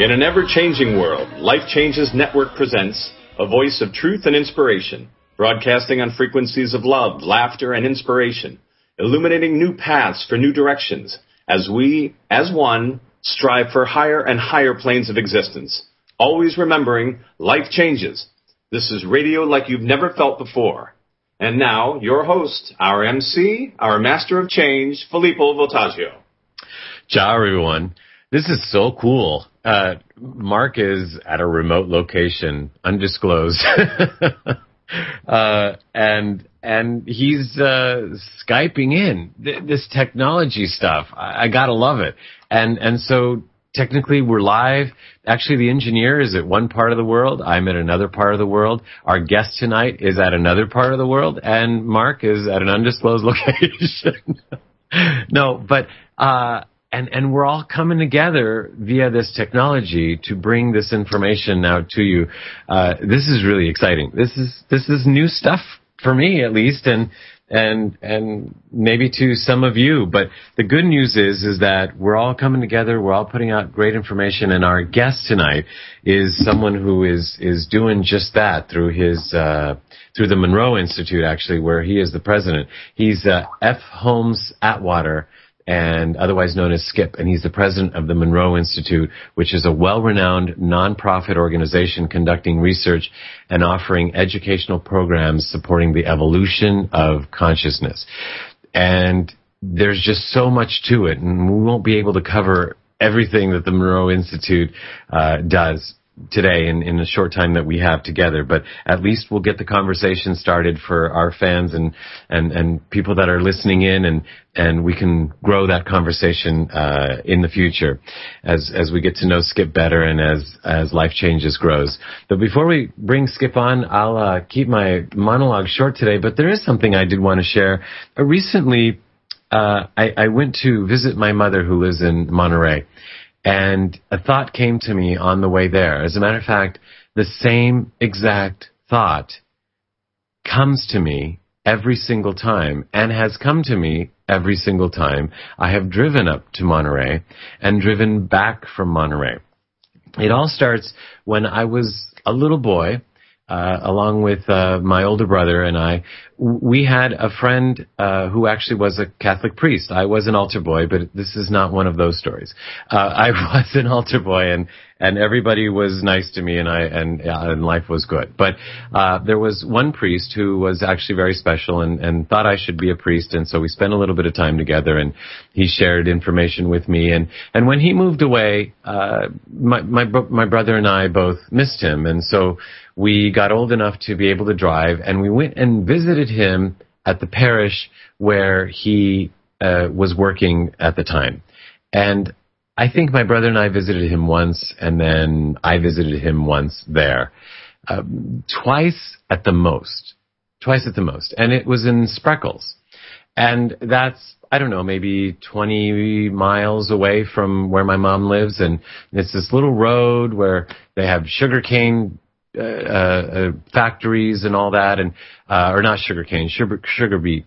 In an ever-changing world, Life Changes Network presents a voice of truth and inspiration, broadcasting on frequencies of love, laughter, and inspiration, illuminating new paths for new directions as we, as one, strive for higher and higher planes of existence. Always remembering, life changes. This is radio like you've never felt before. And now, your host, our MC, our master of change, Filippo Voltaggio. Ciao, everyone. This is so cool. Mark is at a remote location, undisclosed, and he's Skyping in this technology stuff. I gotta love it. And so technically we're live. Actually, the engineer is at one part of the world. I'm at another part of the world. Our guest tonight is at another part of the world, and Mark is at an undisclosed location. No, but And we're all coming together via this technology to bring this information out to you. This is really exciting. This is new stuff for me, at least, and maybe to some of you. But the good news is that we're all coming together. We're all putting out great information, and our guest tonight is someone who is doing just that through the Monroe Institute, actually, where he is the president. He's F. Holmes Atwater, and otherwise known as Skip, and he's the president of the Monroe Institute, which is a well-renowned nonprofit organization conducting research and offering educational programs supporting the evolution of consciousness. And there's just so much to it, and we won't be able to cover everything that the Monroe Institute does today in the short time that we have together, but at least we'll get the conversation started for our fans and people that are listening in, and we can grow that conversation in the future as we get to know Skip better and as Life Changes grows. But before we bring Skip on, I'll keep my monologue short today, but there is something I did want to share. Recently, I went to visit my mother who lives in Monterey. And a thought came to me on the way there. As a matter of fact, the same exact thought comes to me every single time and has come to me every single time I have driven up to Monterey and driven back from Monterey. It all starts when I was a little boy, along with my older brother and I. We had a friend who actually was a Catholic priest. I was an altar boy, but this is not one of those stories. I was an altar boy, and everybody was nice to me, and life was good. But there was one priest who was actually very special and thought I should be a priest, and so we spent a little bit of time together, and he shared information with me. And when he moved away, my brother and I both missed him, and so we got old enough to be able to drive, and we went and visited him at the parish where he was working at the time. And I think my brother and I visited him once, and then I visited him once there. Twice at the most. And it was in Spreckles. And that's, I don't know, maybe 20 miles away from where my mom lives. And it's this little road where they have sugarcane factories and all that, and or not sugarcane, sugar beet.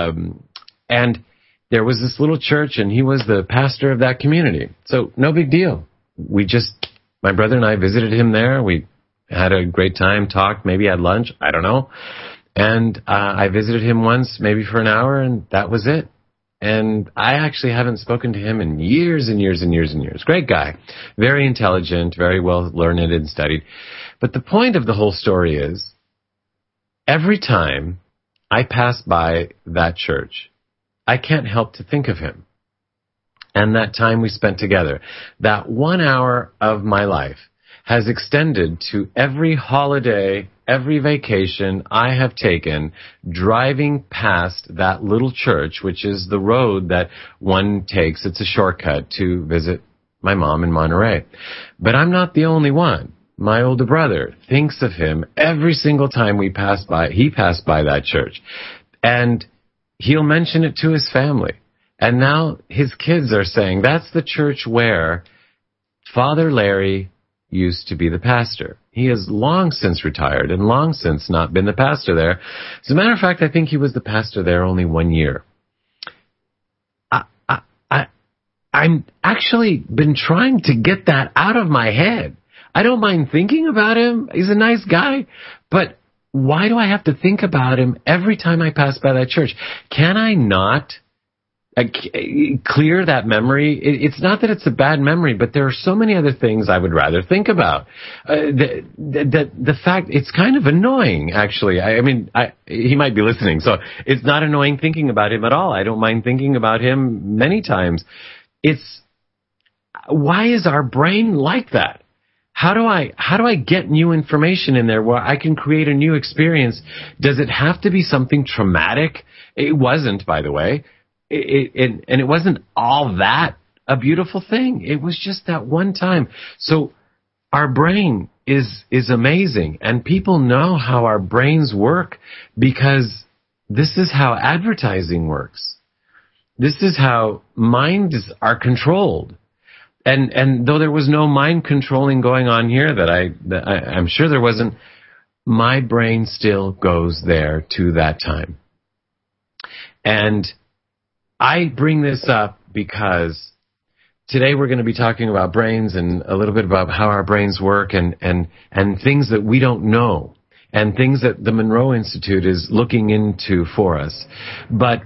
And there was this little church, and he was the pastor of that community. So no big deal. My brother and I visited him there. We had a great time, talked, maybe had lunch, I don't know. And I visited him once, maybe for an hour, and that was it. And I actually haven't spoken to him in years and years and years and years. Great guy. Very intelligent, very well learned and studied. But the point of the whole story is, every time I pass by that church, I can't help to think of him. And that time we spent together, that 1 hour of my life has extended to every holiday, every vacation I have taken driving past that little church, which is the road that one takes. It's a shortcut to visit my mom in Monterey. But I'm not the only one. My older brother thinks of him every single time he passed by that church. And he'll mention it to his family. And now his kids are saying, that's the church where Father Larry used to be the pastor. He has long since retired and long since not been the pastor there. As a matter of fact, I think he was the pastor there only 1 year. I'm actually been trying to get that out of my head. I don't mind thinking about him. He's a nice guy. But why do I have to think about him every time I pass by that church? Can I not clear that memory? It's not that it's a bad memory, but there are so many other things I would rather think about. The fact, it's kind of annoying, actually. I mean, he might be listening, so it's not annoying thinking about him at all. I don't mind thinking about him many times. Why is our brain like that? How do I get new information in there where I can create a new experience? Does it have to be something traumatic? It wasn't, by the way. And it wasn't all that a beautiful thing. It was just that one time. So our brain is amazing, and people know how our brains work because this is how advertising works. This is how minds are controlled. And though there was no mind controlling going on here that I'm sure there wasn't, my brain still goes there to that time. And I bring this up because today we're going to be talking about brains and a little bit about how our brains work and things that we don't know and things that the Monroe Institute is looking into for us. But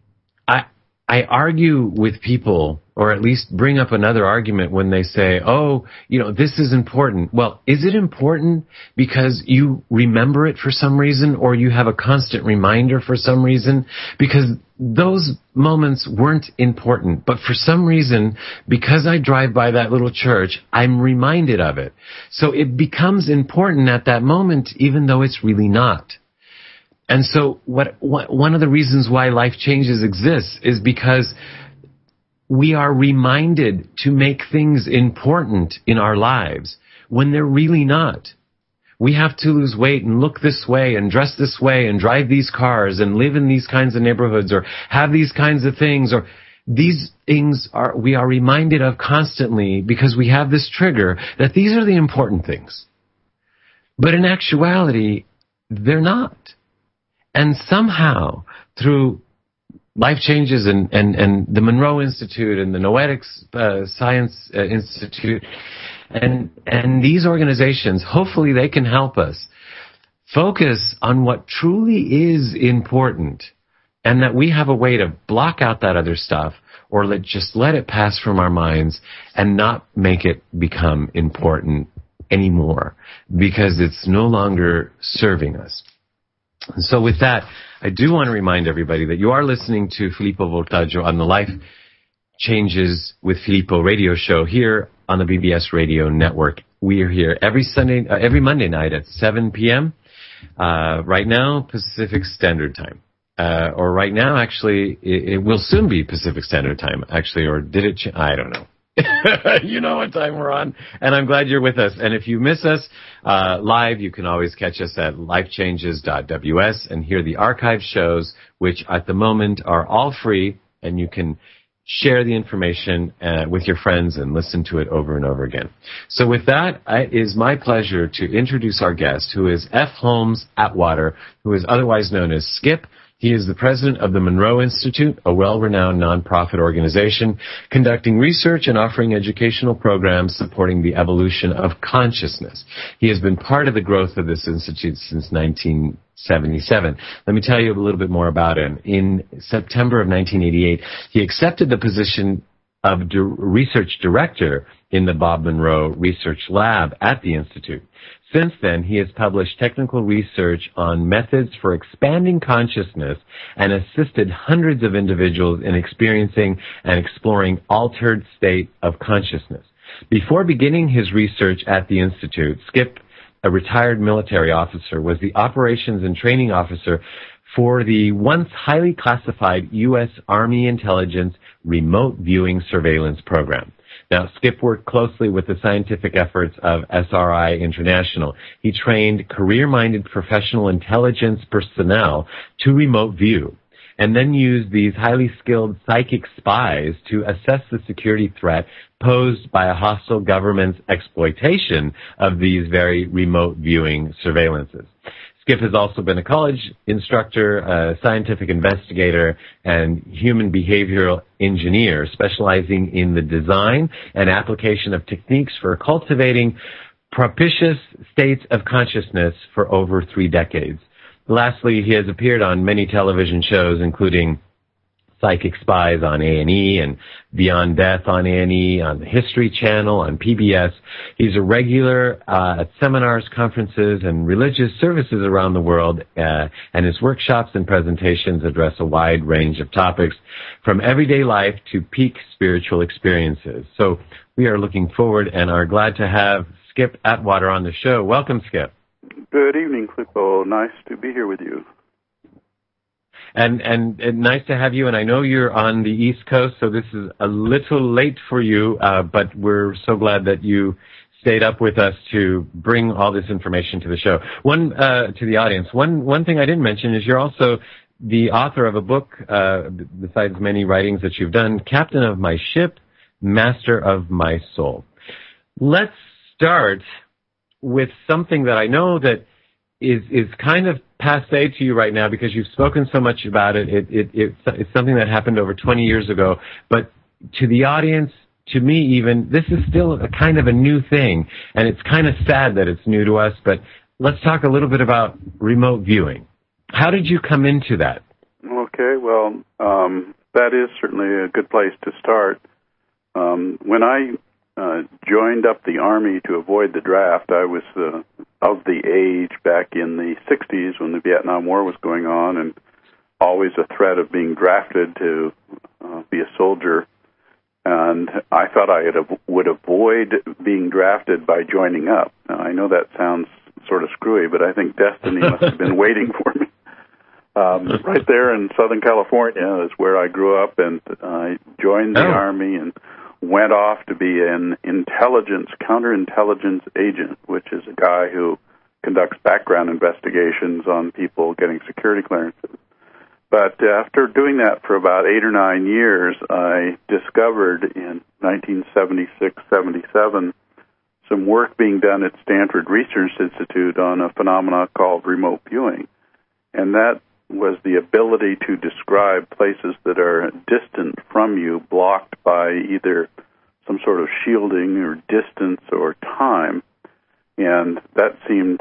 I argue with people, or at least bring up another argument when they say, oh, this is important. Well, is it important because you remember it for some reason, or you have a constant reminder for some reason? Because those moments weren't important, but for some reason, because I drive by that little church, I'm reminded of it. So it becomes important at that moment, even though it's really not. And so one of the reasons why Life Changes exists is because we are reminded to make things important in our lives when they're really not. We have to lose weight and look this way and dress this way and drive these cars and live in these kinds of neighborhoods or have these kinds of things, or these things we are reminded of constantly because we have this trigger that these are the important things. But in actuality, they're not. And somehow, through Life Changes and the Monroe Institute and the Noetics Science Institute and these organizations, hopefully they can help us focus on what truly is important, and that we have a way to block out that other stuff or just let it pass from our minds and not make it become important anymore because it's no longer serving us. And so with that, I do want to remind everybody that you are listening to Filippo Voltaggio on the Life Changes with Filippo radio show here on the BBS Radio Network. We are here every Monday night at 7 p.m. Right now, Pacific Standard Time. Or right now, actually, it will soon be Pacific Standard Time, actually, or did it I don't know. You know what time we're on, and I'm glad you're with us. And if you miss us live, you can always catch us at lifechanges.ws and hear the archive shows, which at the moment are all free, and you can share the information with your friends and listen to it over and over again. So with that, it is my pleasure to introduce our guest, who is F. Holmes Atwater, who is otherwise known as Skip. He is the president of the Monroe Institute, a well-renowned nonprofit organization conducting research and offering educational programs supporting the evolution of consciousness. He has been part of the growth of this institute since 1977. Let me tell you a little bit more about him. In September of 1988, he accepted the position of research director in the Bob Monroe Research Lab at the Institute. Since then, he has published technical research on methods for expanding consciousness and assisted hundreds of individuals in experiencing and exploring altered state of consciousness. Before beginning his research at the Institute, Skip, a retired military officer, was the operations and training officer for the once highly classified U.S. Army Intelligence Remote Viewing Surveillance Program. Now, Skip worked closely with the scientific efforts of SRI International. He trained career-minded professional intelligence personnel to remote view, and then used these highly skilled psychic spies to assess the security threat posed by a hostile government's exploitation of these very remote viewing surveillances. Skip has also been a college instructor, a scientific investigator, and human behavioral engineer, specializing in the design and application of techniques for cultivating propitious states of consciousness for over 3 decades. Lastly, he has appeared on many television shows, including Psychic Spies on A&E and Beyond Death on A&E, on the History Channel, on PBS. He's a regular at seminars, conferences, and religious services around the world, and his workshops and presentations address a wide range of topics, from everyday life to peak spiritual experiences. So we are looking forward and are glad to have Skip Atwater on the show. Welcome, Skip. Good evening, Clippo. Nice to be here with you. And nice to have you, and I know you're on the East Coast, so this is a little late for you, but we're so glad that you stayed up with us to bring all this information to the show. To the audience. One thing I didn't mention is you're also the author of a book, besides many writings that you've done, Captain of My Ship, Master of My Soul. Let's start with something that I know that is kind of passé to you right now because you've spoken so much about it. It's something that happened over 20 years ago. But to the audience, to me even, this is still a kind of a new thing. And it's kind of sad that it's new to us. But let's talk a little bit about remote viewing. How did you come into that? Okay, well, that is certainly a good place to start. When I joined up the Army to avoid the draft, I was of the age back in the 60s when the Vietnam War was going on, and always a threat of being drafted to be a soldier. And I thought I would avoid being drafted by joining up. Now, I know that sounds sort of screwy, but I think destiny must have been waiting for me. Right there in Southern California is where I grew up, and I joined the Army and went off to be an counterintelligence agent, which is a guy who conducts background investigations on people getting security clearances. But after doing that for about 8 or 9 years, I discovered in 1976-77 some work being done at Stanford Research Institute on a phenomenon called remote viewing. And that was the ability to describe places that are distant from you, blocked by either some sort of shielding or distance or time. And that seemed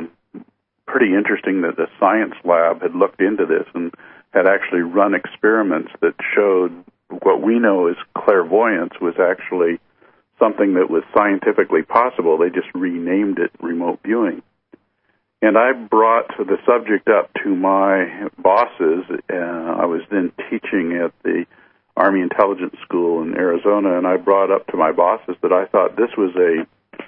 pretty interesting that the science lab had looked into this and had actually run experiments that showed what we know as clairvoyance was actually something that was scientifically possible. They just renamed it remote viewing. And I brought the subject up to my bosses. I was then teaching at the Army Intelligence School in Arizona, and I brought up to my bosses that I thought this was a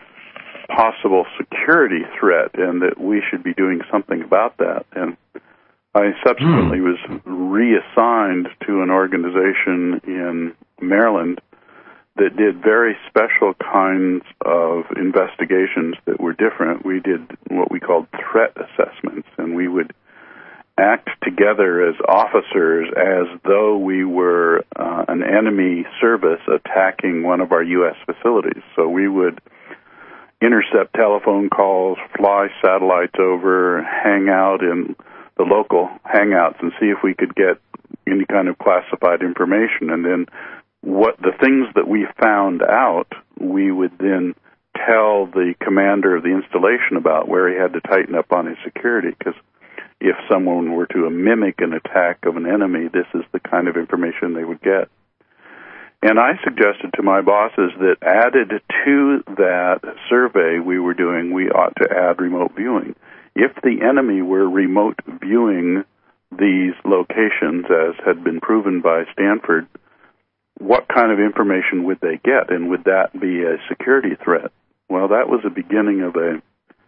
possible security threat and that we should be doing something about that. And I subsequently was reassigned to an organization in Maryland that did very special kinds of investigations that were different. We did what we called threat assessments, and we would act together as officers as though we were an enemy service attacking one of our U.S. facilities. So we would intercept telephone calls, fly satellites over, hang out in the local hangouts and see if we could get any kind of classified information. And then what the things that we found out, we would then tell the commander of the installation about, where he had to tighten up on his security, because if someone were to mimic an attack of an enemy, this is the kind of information they would get. And I suggested to my bosses that added to that survey we were doing, we ought to add remote viewing. If the enemy were remote viewing these locations, as had been proven by Stanford, what kind of information would they get, and would that be a security threat? Well, that was the beginning of the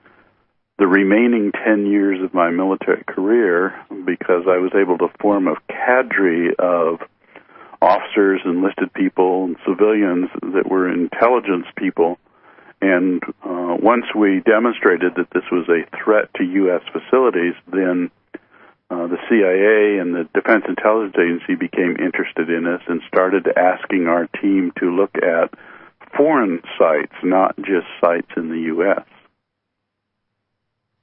remaining 10 years of my military career, because I was able to form a cadre of officers, enlisted people, and civilians that were intelligence people. And once we demonstrated that this was a threat to U.S. facilities, then the CIA and the Defense Intelligence Agency became interested in us and started asking our team to look at foreign sites, not just sites in the U.S.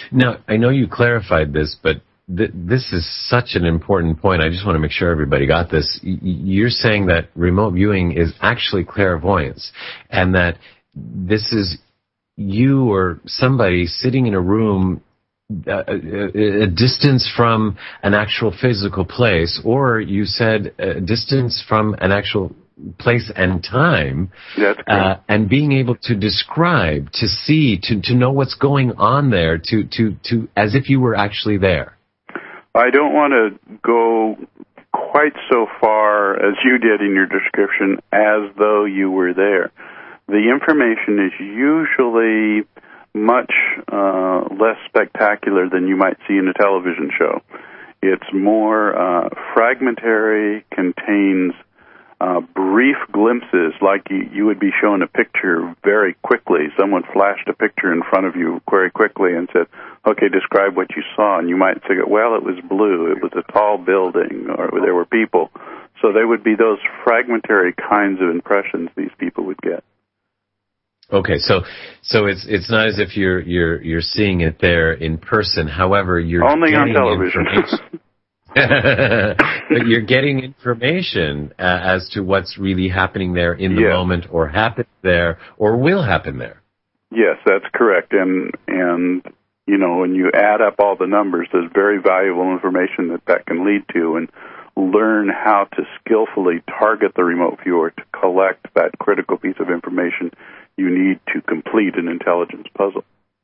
Now, I know you clarified this, but this is such an important point. I just want to make sure everybody got this. You're saying that remote viewing is actually clairvoyance, and that this is you or somebody sitting in a room a distance from an actual physical place, or you said a distance from an actual place and time. That's correct. And being able to describe, to see, to know what's going on there, to as if you were actually there. I don't want to go quite so far as you did in your description, as though you were there. The information is usually much less spectacular than you might see in a television show. It's more fragmentary, contains brief glimpses, like you would be shown a picture very quickly. Someone flashed a picture in front of you very quickly and said, okay, describe what you saw. And you might say, well, it was blue, it was a tall building, or there were people. So they would be those fragmentary kinds of impressions these people would get. Okay, so it's not as if you're seeing it there in person. However, you're only getting on television. But you're getting information as to what's really happening there in the moment, or happened there, or will happen there. Yes, that's correct. And you know, when you add up all the numbers, there's very valuable information that can lead to, and learn how to skillfully target the remote viewer to collect that critical piece of information you need to complete an intelligence puzzle.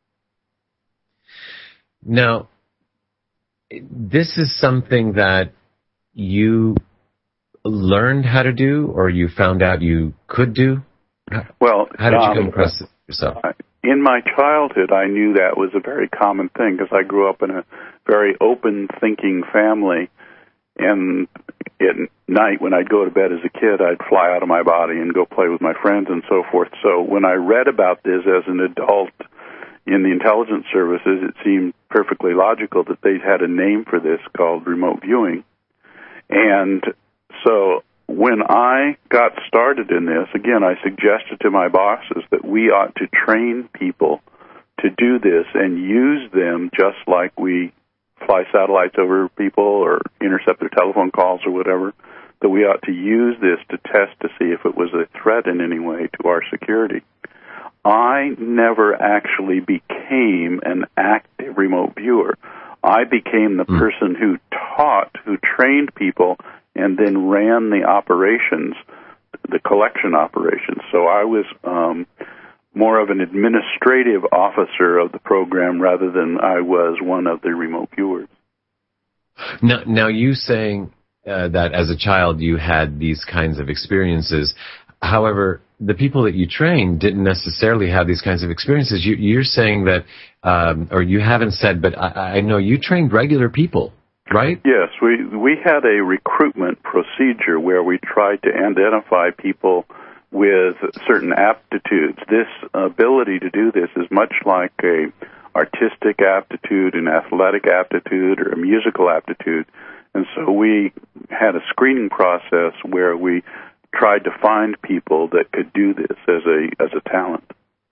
Now, this is something that you learned how to do, or you found out you could do? Well, how did you come across it yourself? In my childhood, I knew that was a very common thing because I grew up in a very open-thinking family. And at night, when I'd go to bed as a kid, I'd fly out of my body and go play with my friends and so forth. So when I read about this as an adult in the intelligence services, it seemed perfectly logical that they had a name for this called remote viewing. And so when I got started in this, again, I suggested to my bosses that we ought to train people to do this and use them just like we fly satellites over people or intercept their telephone calls or whatever, that we ought to use this to test to see if it was a threat in any way to our security. I never actually became an active remote viewer. I became the person who taught, who trained people, and then ran the operations, the collection operations. So I was more of an administrative officer of the program rather than I was one of the remote viewers. Now you saying that as a child you had these kinds of experiences. However, the people that you trained didn't necessarily have these kinds of experiences. You're saying that, or you haven't said, but I know you trained regular people, right? Yes, we had a recruitment procedure where we tried to identify people with certain aptitudes. This ability to do this is much like a artistic aptitude, an athletic aptitude, or a musical aptitude. And so we had a screening process where we tried to find people that could do this as a talent.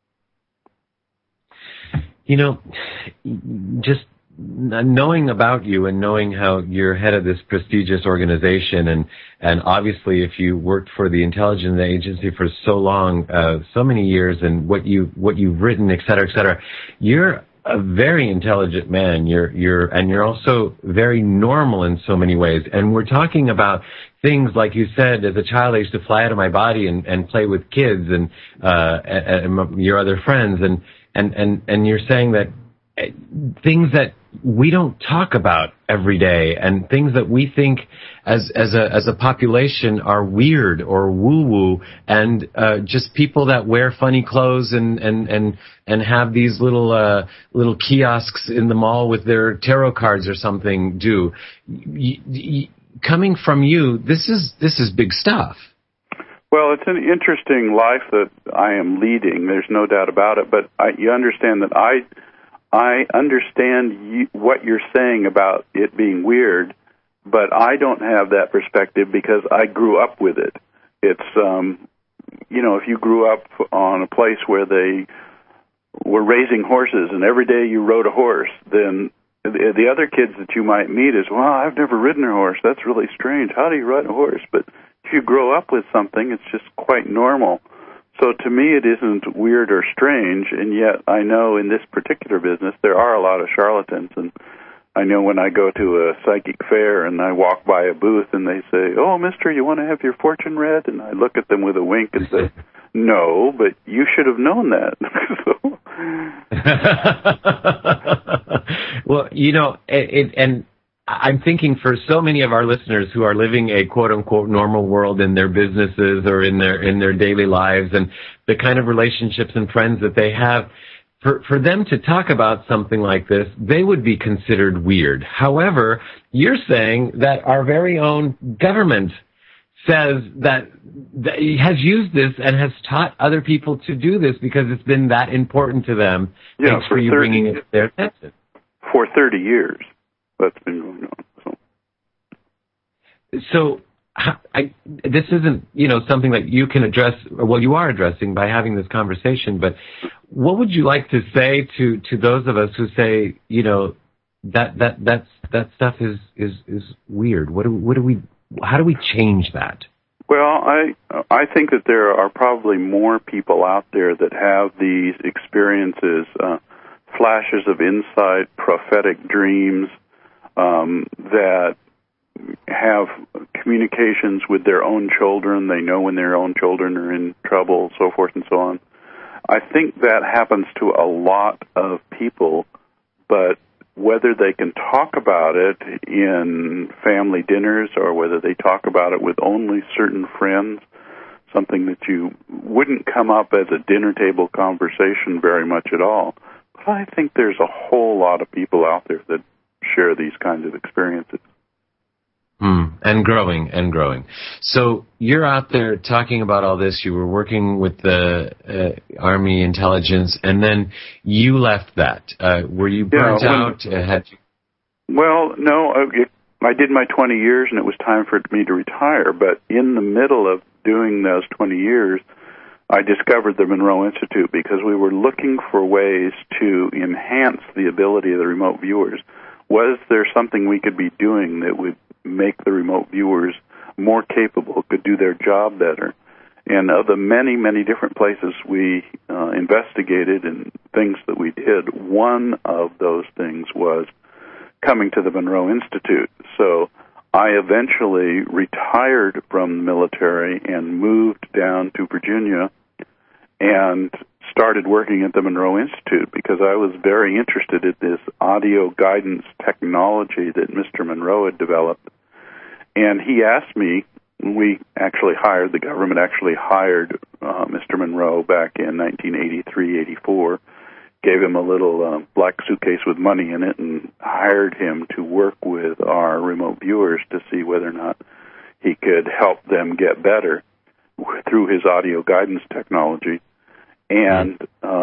You know, just knowing about you and knowing how you're head of this prestigious organization, and obviously if you worked for the intelligence agency for so long, so many years, and what you've written, et cetera, you're a very intelligent man. You're also very normal in so many ways. And we're talking about things like you said, as a child I used to fly out of my body and play with kids and your other friends, and you're saying that things that we don't talk about every day, and things that we think as a population are weird or woo-woo, and just people that wear funny clothes and have these little kiosks in the mall with their tarot cards or something do. Coming from you, this is big stuff. Well, it's an interesting life that I am leading. There's no doubt about it. But you understand that I understand what you're saying about it being weird, but I don't have that perspective because I grew up with it. It's, if you grew up on a place where they were raising horses, and every day you rode a horse, then the other kids that you might meet is, well, I've never ridden a horse. That's really strange. How do you ride a horse? But if you grow up with something, it's just quite normal. So to me, it isn't weird or strange, and yet I know in this particular business there are a lot of charlatans, and I know when I go to a psychic fair and I walk by a booth and they say, oh, mister, you want to have your fortune read? And I look at them with a wink and say, no, but you should have known that. Well, you know, and I'm thinking for so many of our listeners who are living a quote-unquote normal world in their businesses or in their daily lives and the kind of relationships and friends that they have, for them to talk about something like this, they would be considered weird. However, you're saying that our very own government says that has used this and has taught other people to do this because it's been that important to them. Yeah, Thanks for you bringing it to their attention. For 30 years, that's been going on. So this isn't, you know, something that you can address, well, you are addressing by having this conversation, but what would you like to say to those of us who say, you know, that stuff is weird? How do we change that? Well, I think that there are probably more people out there that have these experiences, flashes of insight, prophetic dreams, that have communications with their own children. They know when their own children are in trouble, so forth and so on. I think that happens to a lot of people, but whether they can talk about it in family dinners or whether they talk about it with only certain friends, something that you wouldn't come up as a dinner table conversation very much at all. But I think there's a whole lot of people out there that share these kinds of experiences. And growing. So you're out there talking about all this. You were working with the Army intelligence, and then you left that. Were you burnt out? Well, no. I did my 20 years, and it was time for me to retire. But in the middle of doing those 20 years, I discovered the Monroe Institute because we were looking for ways to enhance the ability of the remote viewers. Was there something we could be doing that would make the remote viewers more capable, could do their job better? And of the many, many different places we investigated and things that we did, one of those things was coming to the Monroe Institute. So I eventually retired from the military and moved down to Virginia and started working at the Monroe Institute because I was very interested in this audio guidance technology that Mr. Monroe had developed. And he asked me, the government actually hired Mr. Monroe back in 1983-84, gave him a little black suitcase with money in it and hired him to work with our remote viewers to see whether or not he could help them get better through his audio guidance technology. And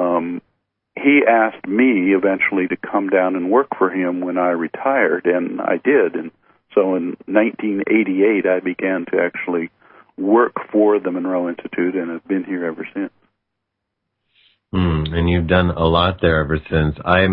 he asked me eventually to come down and work for him when I retired, and I did. And so in 1988, I began to actually work for the Monroe Institute, and have been here ever since. And you've done a lot there ever since.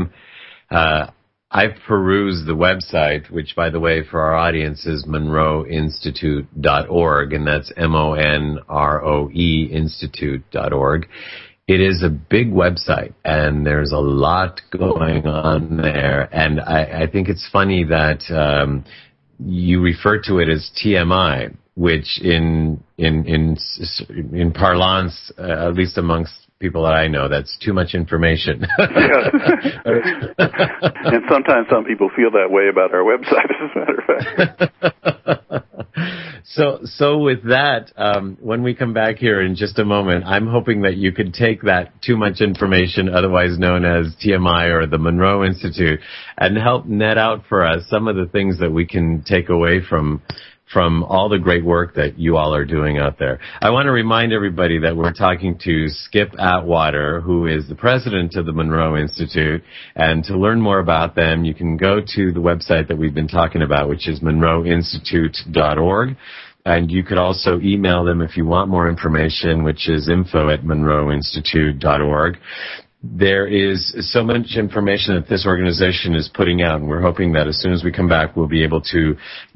I've perused the website, which, by the way, for our audience is monroeinstitute.org, and that's MONROE institute.org. It is a big website, and there's a lot going on there. And I think it's funny that you refer to it as TMI, which in parlance, at least amongst people that I know, that's too much information. Yes. And sometimes some people feel that way about our website, as a matter of fact. So with that, when we come back here in just a moment, I'm hoping that you could take that too much information, otherwise known as TMI or the Monroe Institute, and help net out for us some of the things that we can take away from all the great work that you all are doing out there. I want to remind everybody that we're talking to Skip Atwater, who is the president of the Monroe Institute. And to learn more about them, you can go to the website that we've been talking about, which is monroeinstitute.org. And you could also email them if you want more information, which is info@monroeinstitute.org. there is so much information that this organization is putting out, and we're hoping that as soon as we come back, we'll be able to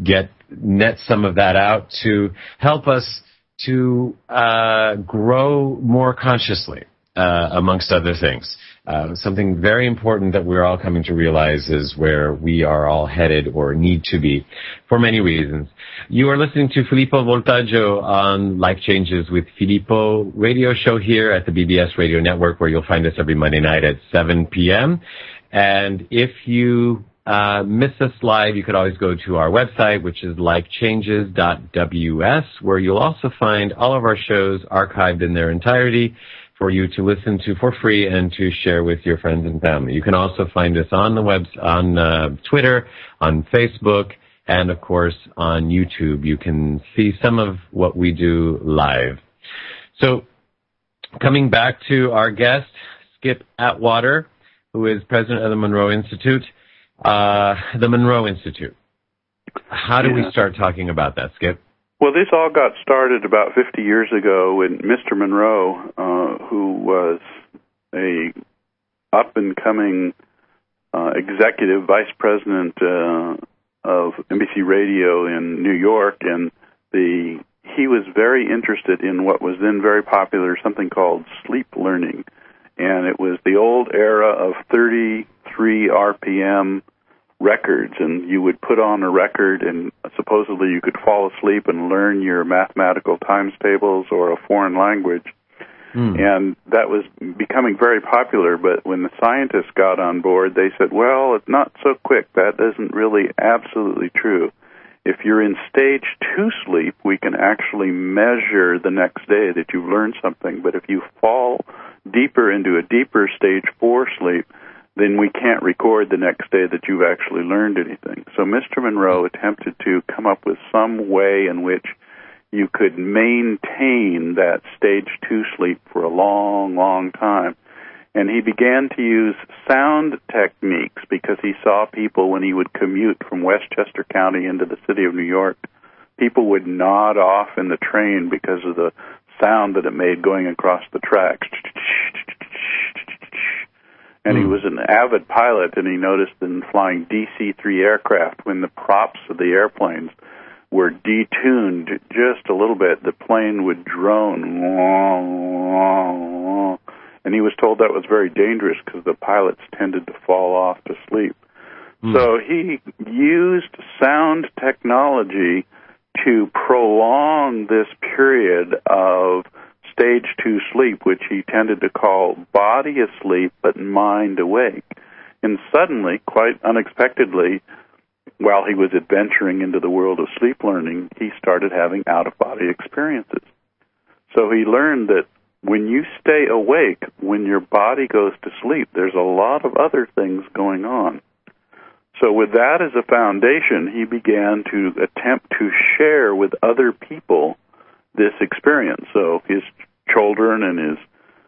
net some of that out to help us to grow more consciously, amongst other things. Something very important that we're all coming to realize is where we are all headed or need to be for many reasons. You are listening to Filippo Voltaggio on Life Changes with Filippo radio show here at the BBS Radio Network, where you'll find us every Monday night at 7 p.m. And if you miss us live, you could always go to our website, which is lifechanges.ws, where you'll also find all of our shows archived in their entirety for you to listen to for free and to share with your friends and family. You can also find us on the web, on Twitter, on Facebook, and of course on YouTube. You can see some of what we do live. So, coming back to our guest, Skip Atwater, who is president of the Monroe Institute. The Monroe Institute. How do we start talking about that, Skip? Well, this all got started about 50 years ago when Mr. Monroe, who was a up-and-coming executive vice president of NBC Radio in New York, and he was very interested in what was then very popular, something called sleep learning. And it was the old era of 33 RPM records, and you would put on a record and supposedly you could fall asleep and learn your mathematical times tables or a foreign language. And that was becoming very popular, but when the scientists got on board, they said, well, it's not so quick. That isn't really absolutely true. If you're in stage 2 sleep, we can actually measure the next day that you've learned something, but if you fall deeper into a deeper stage 4 sleep, then we can't record the next day that you've actually learned anything. So Mr. Monroe attempted to come up with some way in which you could maintain that stage 2 sleep for a long, long time. And he began to use sound techniques because he saw people when he would commute from Westchester County into the city of New York. People would nod off in the train because of the sound that it made going across the tracks. And he was an avid pilot, and he noticed in flying DC-3 aircraft, when the props of the airplanes were detuned just a little bit, the plane would drone. And he was told that was very dangerous because the pilots tended to fall off to sleep. So he used sound technology to prolong this period of stage 2 sleep, which he tended to call body asleep but mind awake. And suddenly, quite unexpectedly, while he was adventuring into the world of sleep learning, he started having out-of-body experiences. So he learned that when you stay awake, when your body goes to sleep, there's a lot of other things going on. So with that as a foundation, he began to attempt to share with other people this experience. So his children and his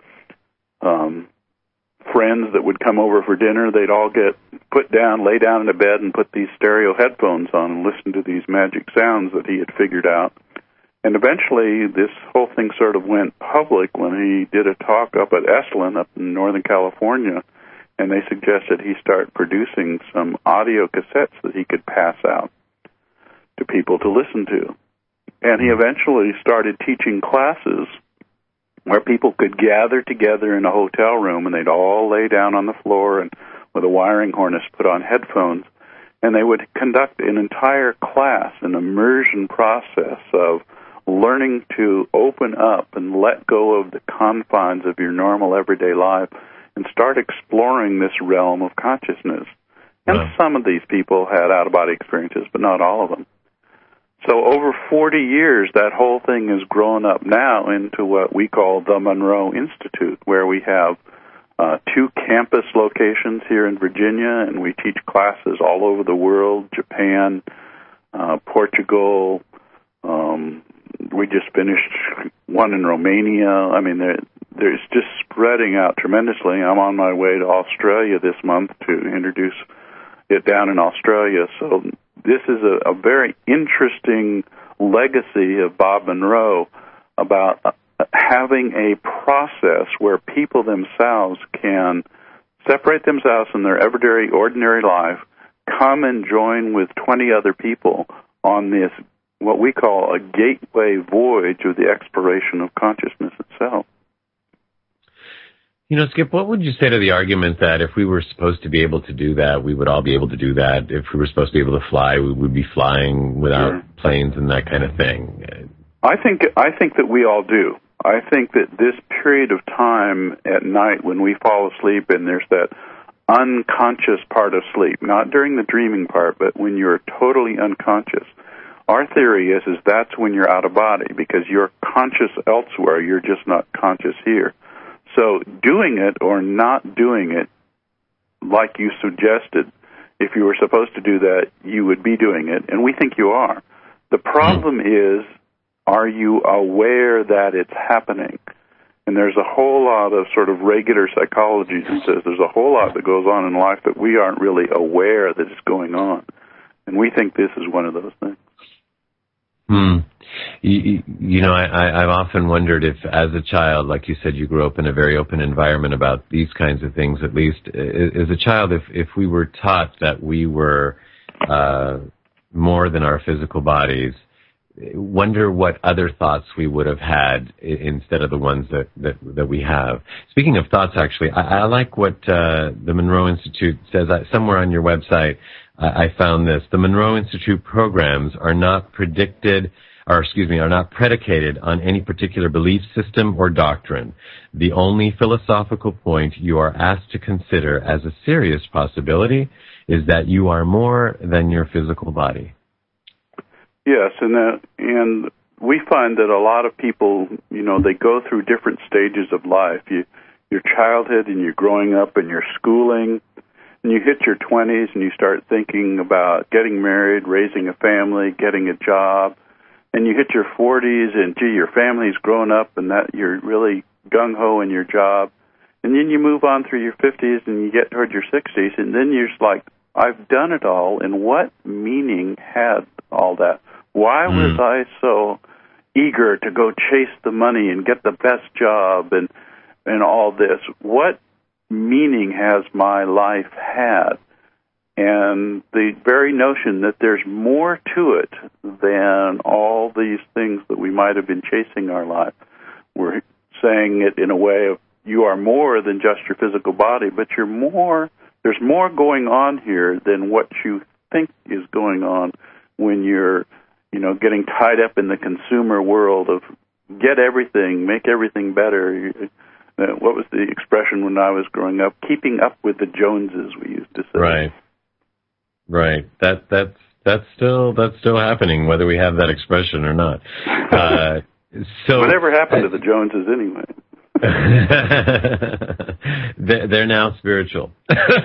friends that would come over for dinner, they'd all get lay down in a bed and put these stereo headphones on and listen to these magic sounds that he had figured out. And eventually this whole thing sort of went public when he did a talk up at Esalen up in Northern California, and they suggested he start producing some audio cassettes that he could pass out to people to listen to. And he eventually started teaching classes where people could gather together in a hotel room, and they'd all lay down on the floor and with a wiring harness put on headphones, and they would conduct an entire class, an immersion process of learning to open up and let go of the confines of your normal everyday life and start exploring this realm of consciousness. And some of these people had out-of-body experiences, but not all of them. So over 40 years, that whole thing has grown up now into what we call the Monroe Institute, where we have 2 campus locations here in Virginia, and we teach classes all over the world, Japan, Portugal. We just finished one in Romania. I mean, there's just spreading out tremendously. I'm on my way to Australia this month to introduce it down in Australia. So this is a very interesting legacy of Bob Monroe about having a process where people themselves can separate themselves from their everyday, ordinary life, come and join with 20 other people on this, what we call a gateway voyage of the exploration of consciousness itself. You know, Skip, what would you say to the argument that if we were supposed to be able to do that, we would all be able to do that? If we were supposed to be able to fly, we would be flying without planes and that kind of thing? I think that we all do. I think that this period of time at night when we fall asleep, and there's that unconscious part of sleep, not during the dreaming part, but when you're totally unconscious, our theory is that's when you're out of body, because you're conscious elsewhere, you're just not conscious here. So doing it or not doing it, like you suggested, if you were supposed to do that, you would be doing it, and we think you are. The problem is, are you aware that it's happening? And there's a whole lot of sort of regular psychology that says there's a whole lot that goes on in life that we aren't really aware that it's going on. And we think this is one of those things. You know, I've often wondered if, as a child, like you said, you grew up in a very open environment about these kinds of things, at least. As a child, if we were taught that we were more than our physical bodies, wonder what other thoughts we would have had instead of the ones that we have. Speaking of thoughts, actually, I like what the Monroe Institute says. Somewhere on your website, I found this. The Monroe Institute programs are not predicated on any particular belief system or doctrine. The only philosophical point you are asked to consider as a serious possibility is that you are more than your physical body. Yes, and we find that a lot of people, you know, they go through different stages of life. Your childhood, and you're growing up, and you're schooling, and you hit your 20s, and you start thinking about getting married, raising a family, getting a job, and you hit your 40s, and gee, your family's grown up, and that you're really gung-ho in your job, and then you move on through your 50s, and you get toward your 60s, and then you're just like, I've done it all, and what meaning had all that? Why was I so eager to go chase the money and get the best job and all this? What meaning has my life had? And the very notion that there's more to it than all these things that we might have been chasing our life. We're saying it in a way of you are more than just your physical body, but you're more. There's more going on here than what you think is going on when you're, you know, getting tied up in the consumer world of get everything, make everything better. What was the expression when I was growing up? Keeping up with the Joneses, we used to say. Right. That's still happening, whether we have that expression or not. So whatever happened to the Joneses anyway? They're now spiritual.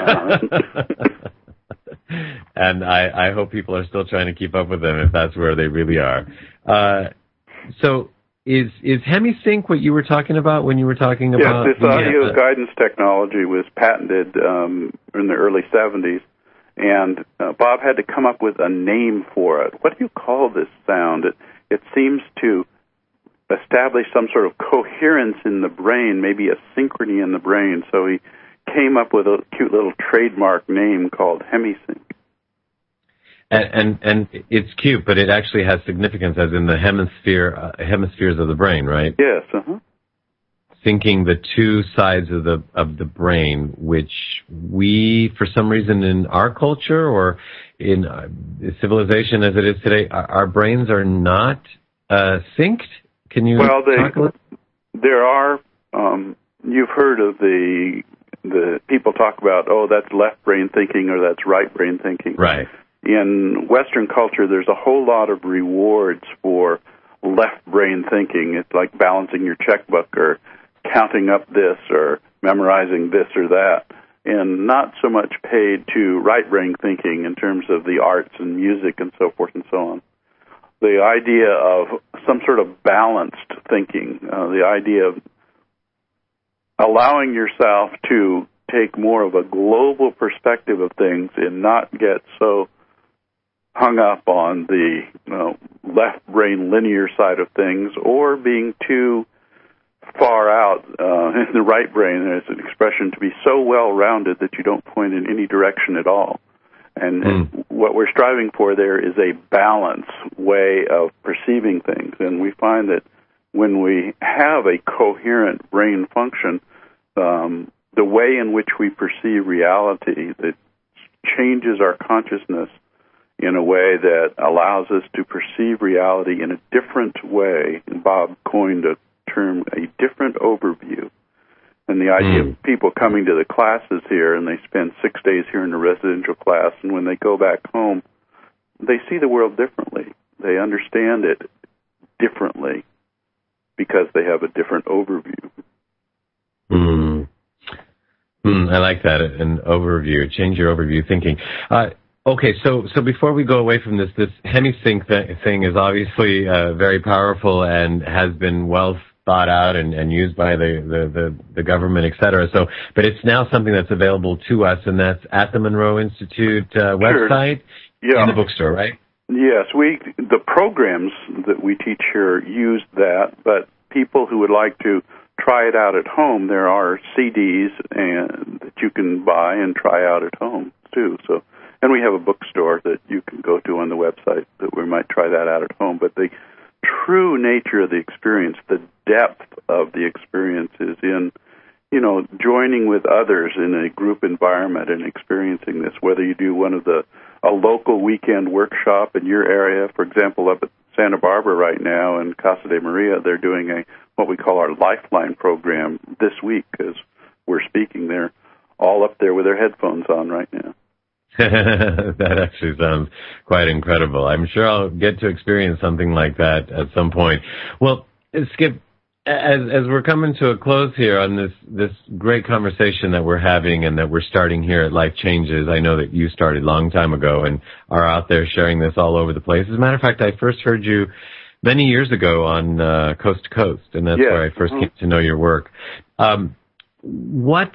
And I hope people are still trying to keep up with them if that's where they really are. So is HemiSync what you were talking about when you were talking about? Yes, this audio guidance technology was patented in the early 70s, and Bob had to come up with a name for it. What do you call this sound? It seems to establish some sort of coherence in the brain, maybe a synchrony in the brain. So he came up with a cute little trademark name called HemiSync. And it's cute, but it actually has significance, as in the hemispheres of the brain, right? Yes. Syncing the two sides of the brain, which we, for some reason, in our culture or in civilization as it is today, our brains are not synced. Can you talk a little? There are. You've heard of the people talk about, that's left brain thinking or that's right brain thinking. Right. In Western culture, there's a whole lot of rewards for left brain thinking. It's like balancing your checkbook or counting up this or memorizing this or that, and not so much paid to right brain thinking in terms of the arts and music and so forth and so on. The idea of some sort of balanced thinking, the idea of allowing yourself to take more of a global perspective of things and not get so hung up on the left brain linear side of things, or being too far out in the right brain. There's an expression to be so well-rounded that you don't point in any direction at all. And what we're striving for there is a balanced way of perceiving things. And we find that when we have a coherent brain function, the way in which we perceive reality, that changes our consciousness in a way that allows us to perceive reality in a different way. Bob coined a term, a different overview. And the idea of people coming to the classes here, and they spend 6 days here in the residential class, and when they go back home, they see the world differently. They understand it differently because they have a different overview. I like that, an overview. Change your overview thinking. Okay, so before we go away from this HemiSync thing is obviously very powerful and has been well thought out and used by the government, et cetera. So, but it's now something that's available to us, and that's at the Monroe Institute website in the bookstore, right? Yes, the programs that we teach here use that, but people who would like to try it out at home, there are CDs that you can buy and try out at home too. So, and we have a bookstore that you can go to on the website that we might try that out at home. But the true nature of the experience, the depth of the experience is in, joining with others in a group environment and experiencing this, whether you do a local weekend workshop in your area. For example, up at Santa Barbara right now in Casa de Maria, they're doing what we call our Lifeline program this week as we're speaking. They're all up there with their headphones on right now. That actually sounds quite incredible. I'm sure I'll get to experience something like that at some point. Well, Skip, as we're coming to a close here on this great conversation that we're having and that we're starting here at Life Changes, I know that you started a long time ago and are out there sharing this all over the place. As a matter of fact, I first heard you many years ago on Coast to Coast, and that's where I first came to know your work. What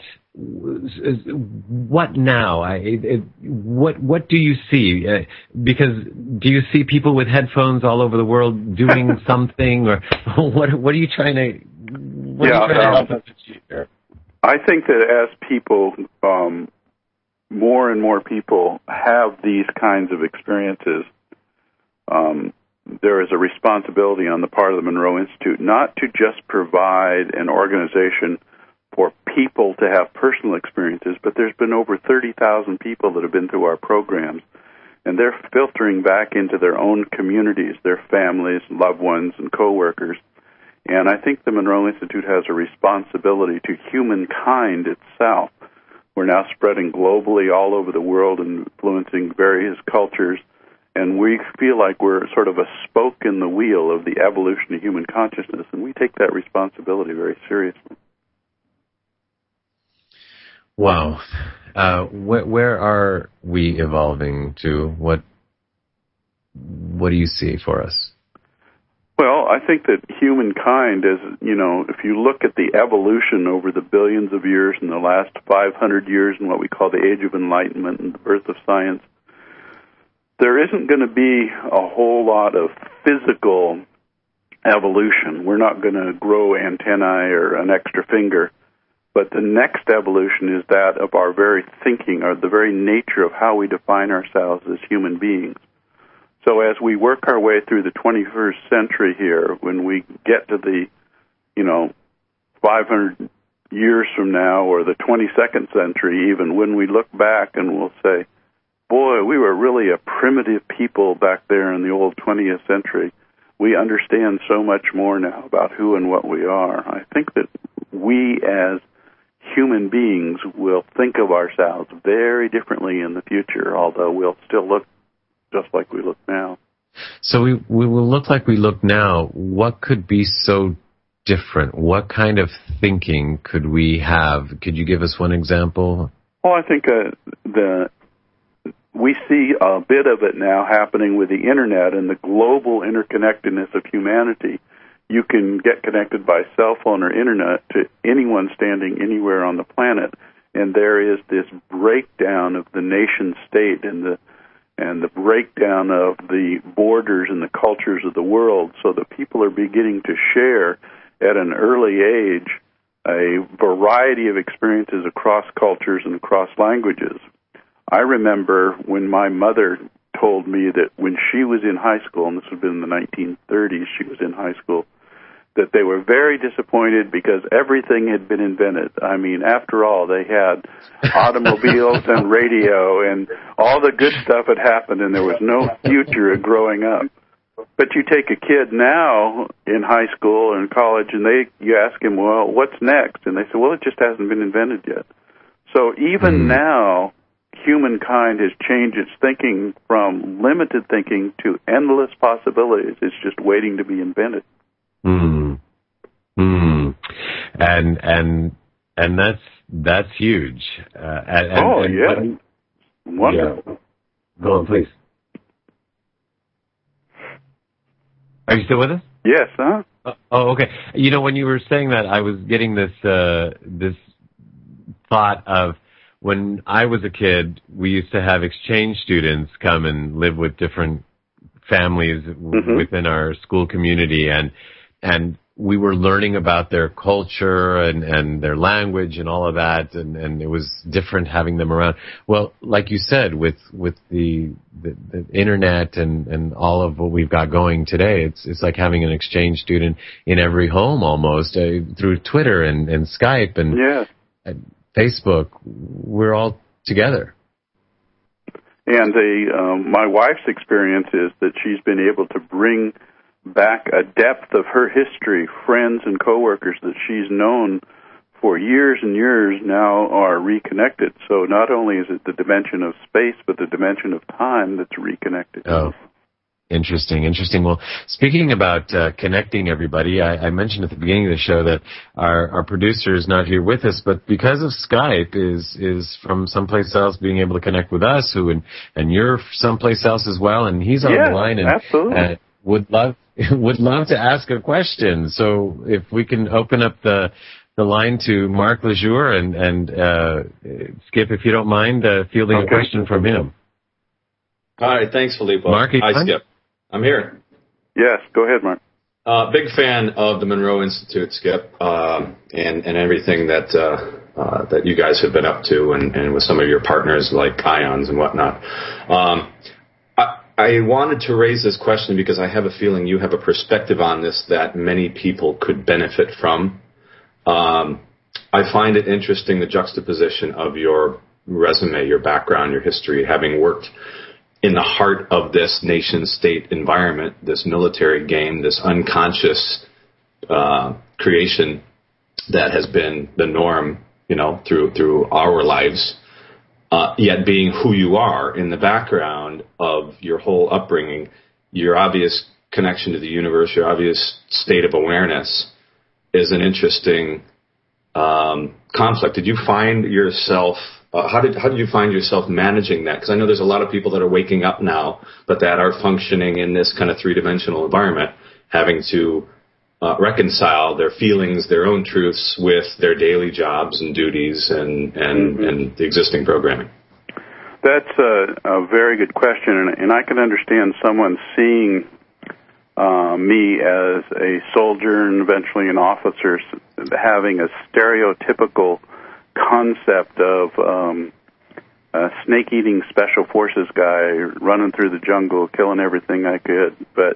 now? What do you see? Because do you see people with headphones all over the world doing something, or what are you trying to? What are you trying to help us achieve here? I think that as people, more and more people have these kinds of experiences, there is a responsibility on the part of the Monroe Institute not to just provide an organization for people to have personal experiences, but there's been over 30,000 people that have been through our programs, and they're filtering back into their own communities, their families, loved ones, and coworkers. And I think the Monroe Institute has a responsibility to humankind itself. We're now spreading globally all over the world and influencing various cultures, and we feel like we're sort of a spoke in the wheel of the evolution of human consciousness, and we take that responsibility very seriously. Wow. Where are we evolving to? What do you see for us? Well, I think that humankind is, if you look at the evolution over the billions of years and the last 500 years in what we call the Age of Enlightenment and the birth of science, there isn't going to be a whole lot of physical evolution. We're not going to grow antennae or an extra finger. But the next evolution is that of our very thinking, or the very nature of how we define ourselves as human beings. So as we work our way through the 21st century here, when we get to the, 500 years from now, or the 22nd century even, when we look back and we'll say, boy, we were really a primitive people back there in the old 20th century. We understand so much more now about who and what we are. I think that we as human beings will think of ourselves very differently in the future, although we'll still look just like we look now. So we will look like we look now. What could be so different? What kind of thinking could we have? Could you give us one example? Well, I think we see a bit of it now happening with the Internet and the global interconnectedness of humanity. You can get connected by cell phone or Internet to anyone standing anywhere on the planet, and there is this breakdown of the nation state and the breakdown of the borders and the cultures of the world, so that people are beginning to share at an early age a variety of experiences across cultures and across languages. I remember when my mother told me that when she was in high school, and this would have been in the 1930s, she was in high school, that they were very disappointed because everything had been invented. I mean, after all, they had automobiles and radio, and all the good stuff had happened, and there was no future of growing up. But you take a kid now in high school and college, and you ask him, well, what's next? And they say, well, it just hasn't been invented yet. So even now, humankind has changed its thinking from limited thinking to endless possibilities. It's just waiting to be invented. And that's huge. Yeah. Wonderful. Yeah. Go on, please. Are you still with us? Yes, huh? Okay. You know, when you were saying that, I was getting this thought of when I was a kid, we used to have exchange students come and live with different families within our school community, and we were learning about their culture and their language and all of that, and it was different having them around. Well, like you said, with the internet and all of what we've got going today, it's like having an exchange student in every home almost, through Twitter and Skype and Facebook. We're all together. And my wife's experience is that she's been able to bring back a depth of her history, friends and coworkers that she's known for years and years now are reconnected. So not only is it the dimension of space, but the dimension of time that's reconnected. Oh, interesting. Well, speaking about connecting everybody, I mentioned at the beginning of the show that our producer is not here with us, but because of Skype is from someplace else being able to connect with us, and you're someplace else as well, and he's on the line and absolutely. Would love to ask a question. So if we can open up the line to Mark Lejour and Skip, if you don't mind, fielding a question from him. All right, thanks, Filippo. Mark, hi, Skip. I'm here. Yes, go ahead, Mark. Big fan of the Monroe Institute, Skip, and everything that you guys have been up to, and with some of your partners like Ions and whatnot. I wanted to raise this question because I have a feeling you have a perspective on this that many people could benefit from. I find it interesting, the juxtaposition of your resume, your background, your history, having worked in the heart of this nation-state environment, this military game, this unconscious creation that has been the norm, through our lives. Yet being who you are in the background of your whole upbringing, your obvious connection to the universe, your obvious state of awareness is an interesting conflict. Did you find yourself, how did you find yourself managing that? Because I know there's a lot of people that are waking up now, but that are functioning in this kind of three-dimensional environment, having to reconcile their feelings, their own truths with their daily jobs and duties and the existing programming. That's a very good question, and I can understand someone seeing me as a soldier and eventually an officer having a stereotypical concept of a snake-eating special forces guy running through the jungle, killing everything I could. But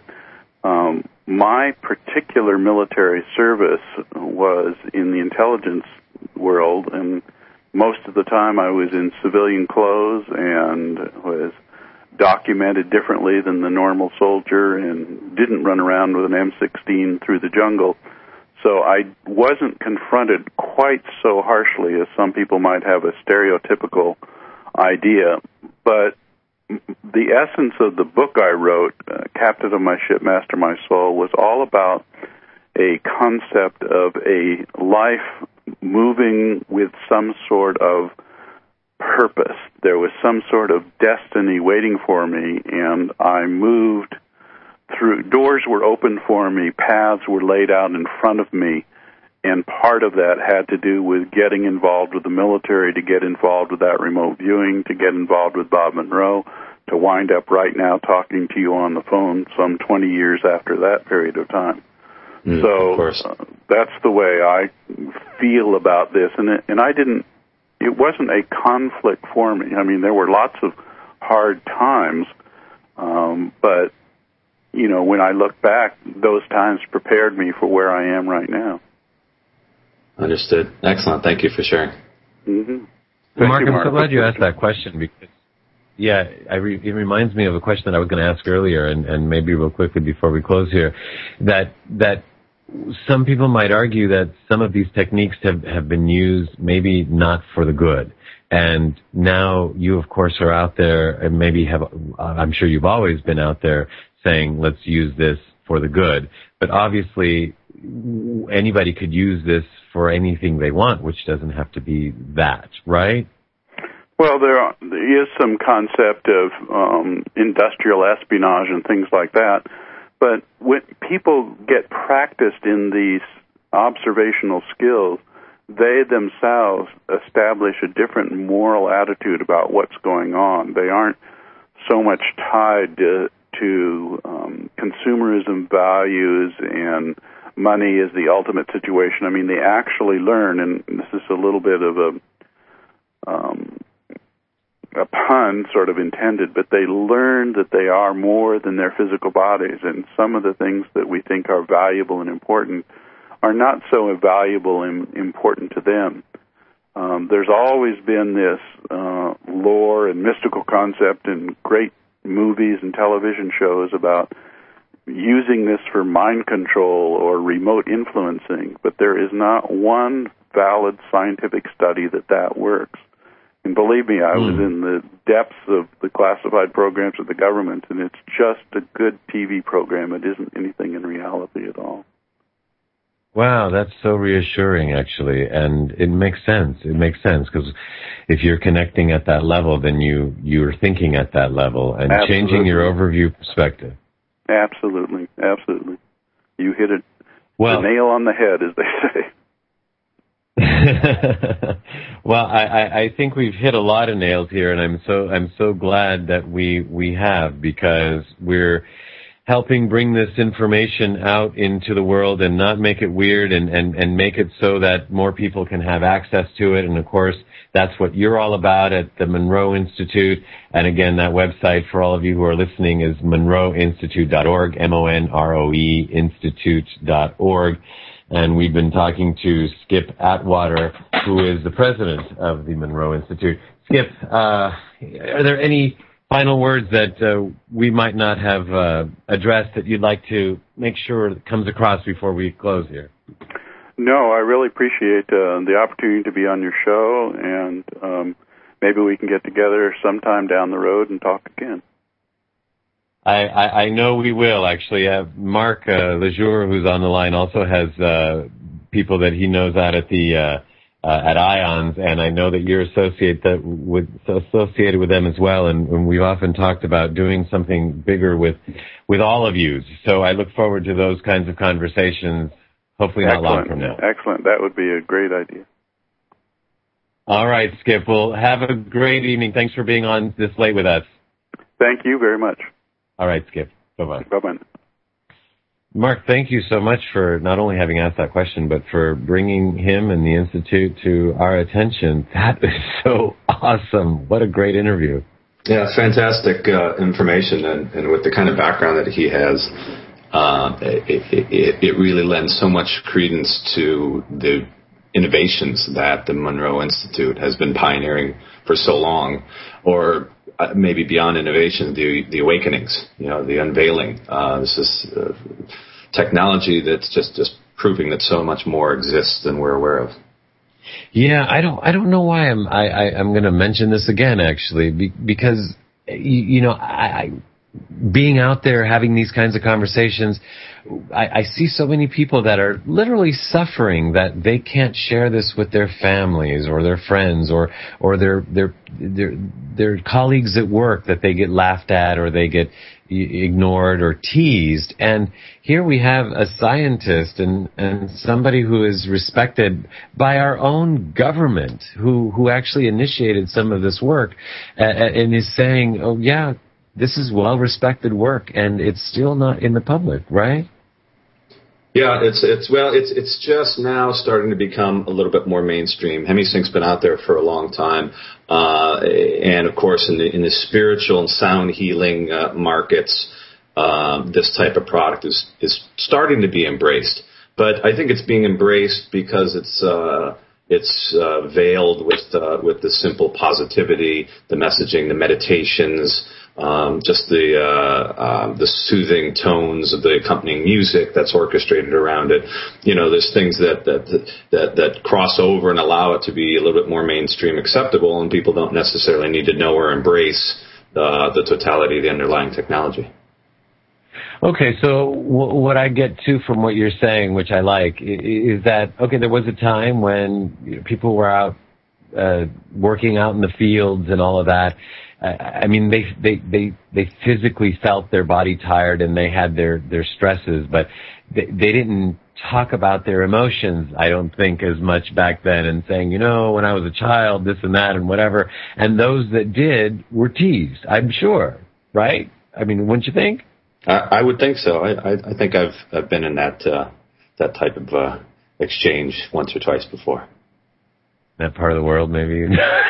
my particular military service was in the intelligence world, and most of the time I was in civilian clothes and was documented differently than the normal soldier and didn't run around with an M16 through the jungle. So I wasn't confronted quite so harshly as some people might have a stereotypical idea. But the essence of the book I wrote, Captain of My Ship, Master My Soul, was all about a concept of a life moving with some sort of purpose. There was some sort of destiny waiting for me, and I moved through. Doors were opened for me, paths were laid out in front of me, and part of that had to do with getting involved with the military, to get involved with that remote viewing, to get involved with Bob Monroe, to wind up right now talking to you on the phone some 20 years after that period of time. So that's the way I feel about this, and I didn't. It wasn't a conflict for me. I mean, there were lots of hard times, but when I look back, those times prepared me for where I am right now. Understood. Excellent. Thank you for sharing. Mm-hmm. Mark, I'm so glad you asked that question because, it reminds me of a question that I was going to ask earlier, and maybe real quickly before we close here, that some people might argue that some of these techniques have been used maybe not for the good. And now you, of course, are out there and maybe I'm sure you've always been out there saying, let's use this for the good. But obviously, anybody could use this for anything they want, which doesn't have to be that, right? Well, there is some concept of industrial espionage and things like that. But when people get practiced in these observational skills, they themselves establish a different moral attitude about what's going on. They aren't so much tied to consumerism values and money is the ultimate situation. I mean, they actually learn, and this is a little bit of a pun sort of intended, but they learn that they are more than their physical bodies, and some of the things that we think are valuable and important are not so valuable and important to them. There's always been this lore and mystical concept in great movies and television shows about using this for mind control or remote influencing, but there is not one valid scientific study that works. And believe me, I was in the depths of the classified programs of the government, and it's just a good TV program. It isn't anything in reality at all. Wow, that's so reassuring, actually, and it makes sense. It makes sense because if you're connecting at that level, then you're thinking at that level and changing your overview perspective. Absolutely, absolutely. You hit the nail on the head, as they say. Well, I think we've hit a lot of nails here, and I'm so glad that we have, because we're helping bring this information out into the world and not make it weird and make it so that more people can have access to it. And of course, that's what you're all about at the Monroe Institute. And again, that website for all of you who are listening is monroeinstitute.org, MONROE Institute.org. And we've been talking to Skip Atwater, who is the president of the Monroe Institute. Skip, are there any final words that we might not have addressed that you'd like to make sure comes across before we close here? No, I really appreciate the opportunity to be on your show, and maybe we can get together sometime down the road and talk again. I know we will, actually. Mark Lejour, who's on the line, also has people that he knows out at the at IONS, and I know that you're associated with them as well, and we've often talked about doing something bigger with all of you. So I look forward to those kinds of conversations, hopefully not long from now. Excellent. That would be a great idea. All right, Skip. Well, have a great evening. Thanks for being on this late with us. Thank you very much. All right, Skip. Bye-bye. Bye-bye. Mark, thank you so much for not only having asked that question, but for bringing him and the Institute to our attention. That is so awesome. What a great interview. Yeah, fantastic information, and with the kind of background that he has, it really lends so much credence to the innovations that the Monroe Institute has been pioneering for so long, or maybe beyond innovation, the awakenings, the unveiling. This is technology that's just proving that so much more exists than we're aware of. Yeah, I don't know why I'm going to mention this again, actually, because I being out there having these kinds of conversations, I see so many people that are literally suffering that they can't share this with their families or their friends or their colleagues at work, that they get laughed at or they get ignored or teased. And here we have a scientist and somebody who is respected by our own government who actually initiated some of this work and is saying, oh yeah, this is well-respected work, and it's still not in the public, right? Yeah, it's just now starting to become a little bit more mainstream. HemiSync's been out there for a long time, and of course in the spiritual and sound healing markets, this type of product is starting to be embraced. But I think it's being embraced because it's veiled with the simple positivity, the messaging, the meditations, just the soothing tones of the accompanying music that's orchestrated around it. There's things that cross over and allow it to be a little bit more mainstream acceptable, and people don't necessarily need to know or embrace the totality of the underlying technology. Okay, so what I get too from what you're saying, which I like, is that, okay, there was a time when people were out working out in the fields and all of that. I mean, they physically felt their body tired and they had their stresses, but they didn't talk about their emotions, I don't think, as much back then, and saying, when I was a child, this and that and whatever. And those that did were teased, I'm sure, right? I mean, wouldn't you think? I would think so. I think I've been in that type of exchange once or twice before. That part of the world, maybe.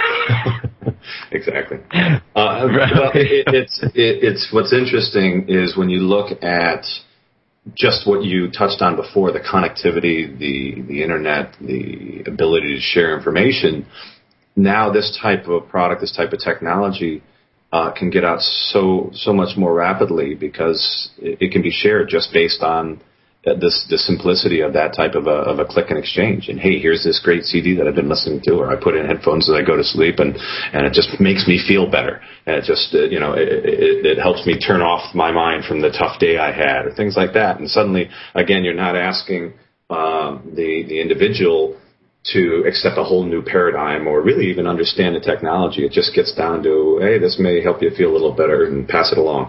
Exactly. Well, it's what's interesting is when you look at just what you touched on before, the connectivity, the internet, the ability to share information. Now, this type of product, this type of technology, can get out so much more rapidly because it can be shared just based on the simplicity of that type of a click and exchange. And hey, here's this great CD that I've been listening to, or I put in headphones as I go to sleep, and it just makes me feel better. And it just it helps me turn off my mind from the tough day I had, or things like that. And suddenly, again, you're not asking the individual to accept a whole new paradigm or really even understand the technology. It just gets down to, hey, this may help you feel a little better, and pass it along.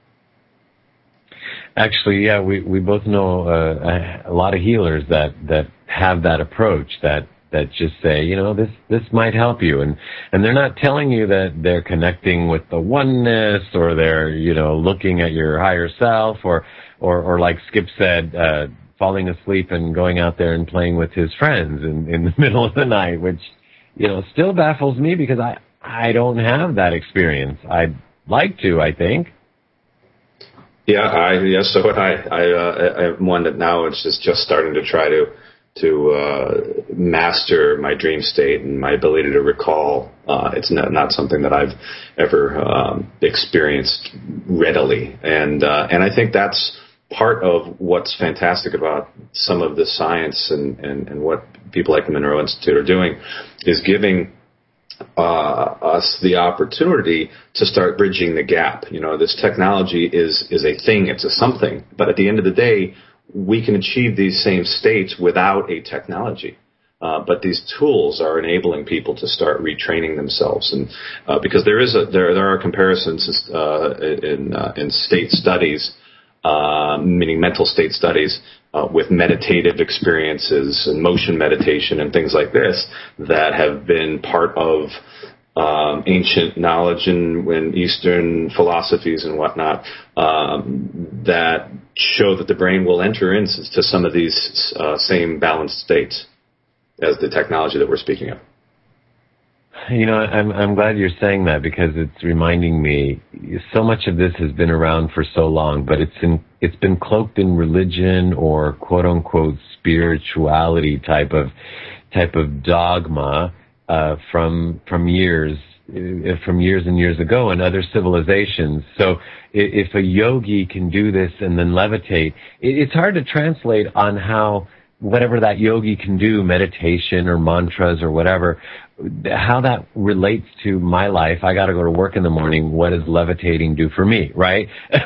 Actually, yeah, we both know a lot of healers that have that approach, that just say, this might help you, and they're not telling you that they're connecting with the oneness, or they're looking at your higher self, or like Skip said, falling asleep and going out there and playing with his friends in the middle of the night, which still baffles me because I don't have that experience. I'd like to, I think. Yeah, so would I. I have one that now it's just starting to try to master my dream state and my ability to recall. It's not something that I've ever experienced readily, and I think that's part of what's fantastic about some of the science and what people like the Monroe Institute are doing is giving us the opportunity to start bridging the gap. This technology is a thing, it's a something, but at the end of the day, we can achieve these same states without a technology. But these tools are enabling people to start retraining themselves, and because there are comparisons in state studies, meaning mental state studies, with meditative experiences and motion meditation and things like this that have been part of ancient knowledge and Eastern philosophies and whatnot, that show that the brain will enter into some of these same balanced states as the technology that we're speaking of. I'm glad you're saying that, because it's reminding me so much of this has been around for so long, but it's been cloaked in religion or quote unquote spirituality type of dogma from years and years ago in other civilizations. So if a yogi can do this and then levitate, it's hard to translate on how whatever that yogi can do, meditation or mantras or whatever, how that relates to my life. I got to go to work in the morning. What does levitating do for me, right?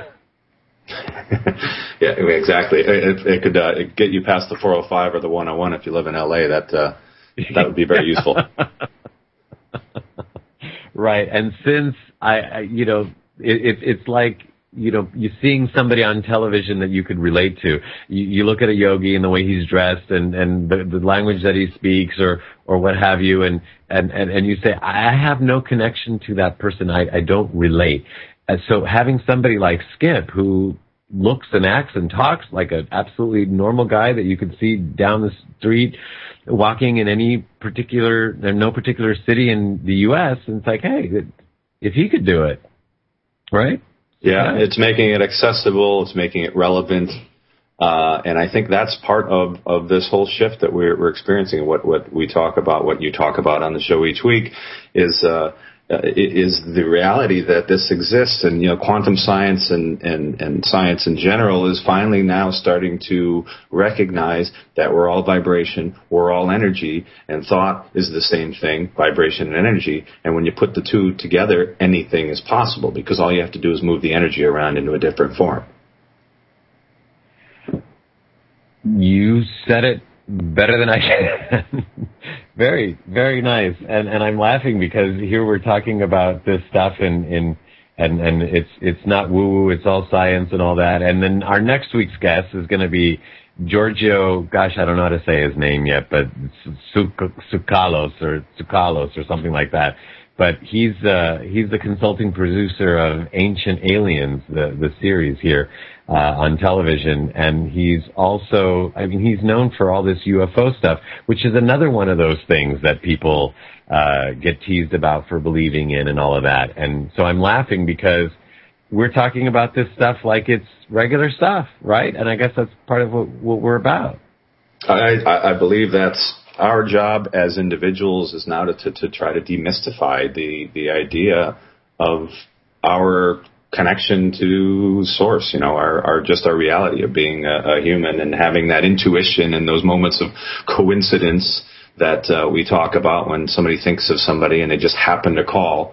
Yeah, exactly. It could get you past the 405 or the 101 if you live in LA. That would be very useful. Right. And since it's like, you're seeing somebody on television that you could relate to. You look at a yogi and the way he's dressed and the language that he speaks or what have you, and you say, I have no connection to that person. I don't relate. And so having somebody like Skip, who looks and acts and talks like an absolutely normal guy that you could see down the street walking in no particular city in the U.S. And it's like, hey, if he could do it, right? Yeah, it's making it accessible. It's making it relevant. And I think that's part of this whole shift that we're experiencing. What we talk about, what you talk about on the show each week is the reality that this exists. And, quantum science and science in general is finally now starting to recognize that we're all vibration, we're all energy, and thought is the same thing, vibration and energy. And when you put the two together, anything is possible because all you have to do is move the energy around into a different form. You said it better than I can. Very, very nice. And I'm laughing because here we're talking about this stuff and it's not woo-woo, it's all science and all that. And then our next week's guest is going to be Giorgio, gosh, I don't know how to say his name yet, but Tsoukalos or something like that. But he's the consulting producer of Ancient Aliens, the series here on television, and he's also, he's known for all this UFO stuff, which is another one of those things that people get teased about for believing in and all of that. And so I'm laughing because we're talking about this stuff like it's regular stuff, right? And I guess that's part of what we're about. I believe that's our job as individuals is now to try to demystify the idea of our connection to source, our reality of being a human and having that intuition and those moments of coincidence that we talk about when somebody thinks of somebody and they just happen to call.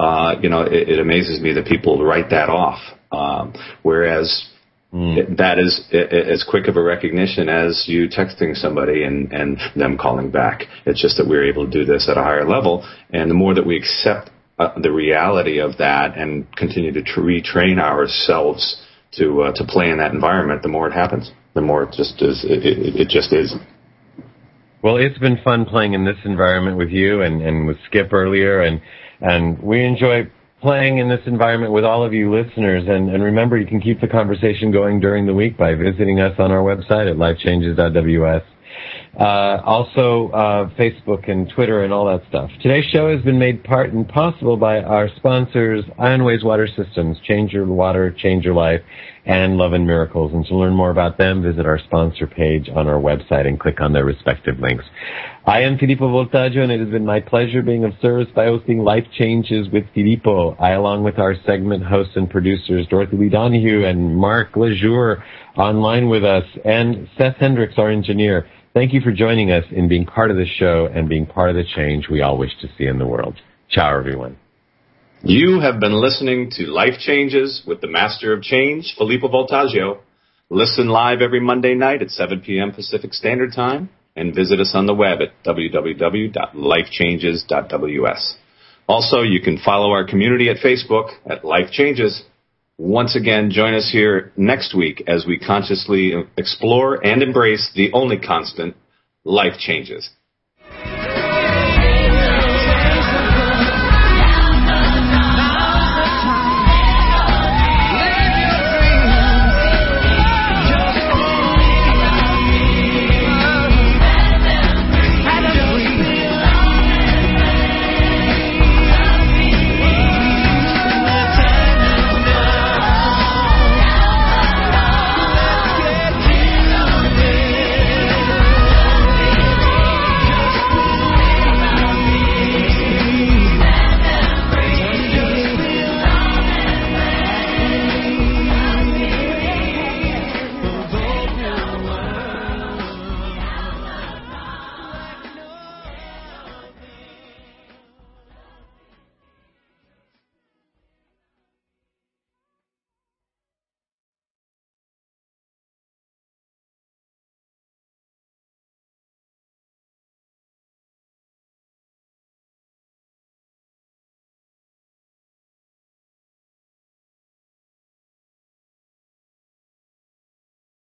It amazes me that people write that off, whereas that is as quick of a recognition as you texting somebody and them calling back. It's just that we're able to do this at a higher level, and the more that we accept the reality of that and continue to retrain ourselves to play in that environment, the more it happens. The more it just is. It just is. Well, it's been fun playing in this environment with you and with Skip earlier, and we enjoy playing in this environment with all of you listeners. And remember, you can keep the conversation going during the week by visiting us on our website at lifechanges.ws. Also, Facebook and Twitter and all that stuff. Today's show has been made part and possible by our sponsors, Ionways Water Systems, Change Your Water, Change Your Life, and Love and Miracles. And to learn more about them, visit our sponsor page on our website and click on their respective links. I am Filippo Voltaggio, and it has been my pleasure being of service by hosting Life Changes with Filippo. I, along with our segment hosts and producers, Dorothy Lee Donahue and Mark Lejour, online with us, and Seth Hendricks, our engineer. Thank you for joining us in being part of the show and being part of the change we all wish to see in the world. Ciao, everyone. You have been listening to Life Changes with the Master of Change, Filippo Voltaggio. Listen live every Monday night at 7 p.m. Pacific Standard Time and visit us on the web at www.lifechanges.ws. Also, you can follow our community at Facebook at Life Changes. Once again, join us here next week as we consciously explore and embrace the only constant, life changes.